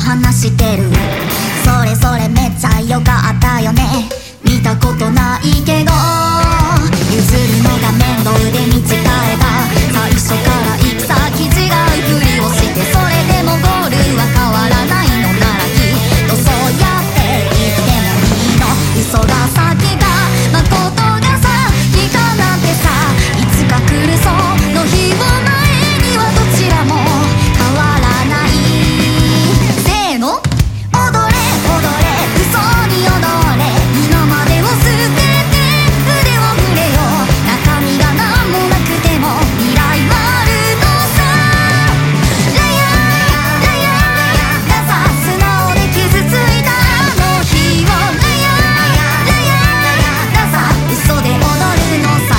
話してる。それそれめっちゃ良かったよね。見たことないけど譲るのが面倒で道変えた。最初から行く先違うふりをして、それでもゴールは変わらないのならきっとそうやって生きてもいいの。嘘が先か誠が先かなんてさ、いつか来るその日を前にはどちらも変わらない。せーの踊れ踊れ嘘に踊れ、今までを捨てて腕を振れよ。中身が何もなくても未来はあるのさ。ライアーライアーがさ、素直で傷ついたあの日を。ライアーライアーがさ、嘘で踊るのさ。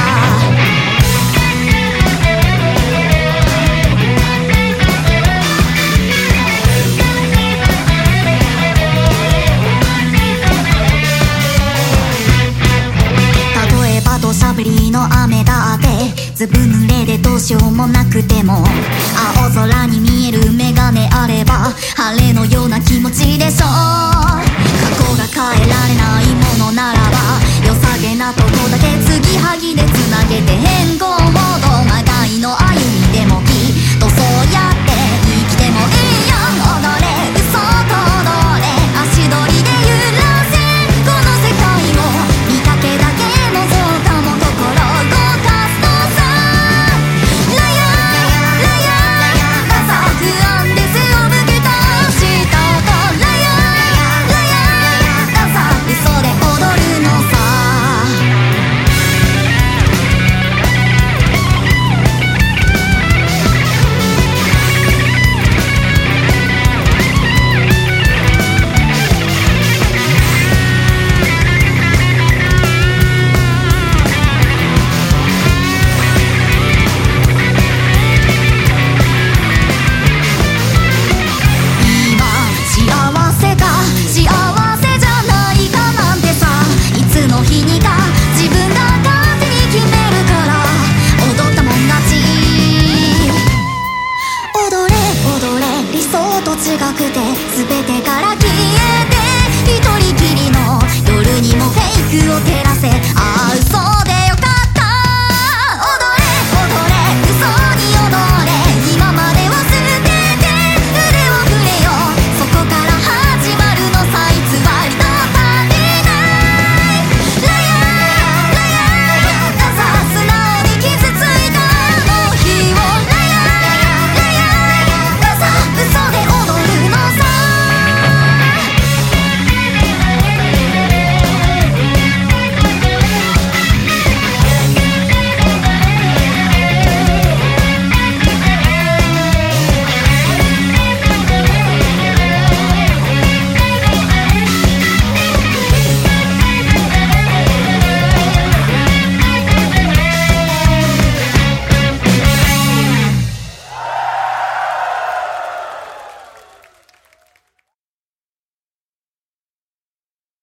例えば土砂降りの雨だってずぶ濡れでどうしようもなくても、青空に見える眼鏡あれば晴れのような気持ちでしょ。過去が変えられないものならば良さげなとこだけ継ぎはぎでつなげて変更モード、まがいの歩みでもきっとそうやって生きてもいいよ。踊れ嘘と踊れ足取りで揺らせ、この世界を見かけだけのぞかも心動かすのさ。ライアーライアーがさ、不安で背を向けた明日と。ライアーライアーがさ、嘘で踊るのさ。今幸せか幸せじゃないかなんてさ、いつの日にか自分が勝手に決めるから踊ったもん勝ち。踊れ踊れ理想と違くて全